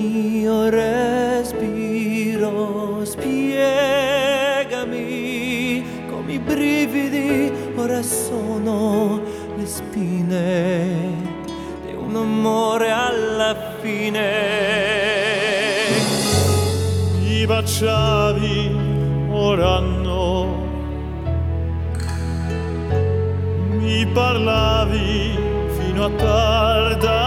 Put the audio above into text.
mio respiro, spiegami come i brividi ora sono le spine di un amore alla fine. Mi baciavi, ora no, mi parlavi fino a tarda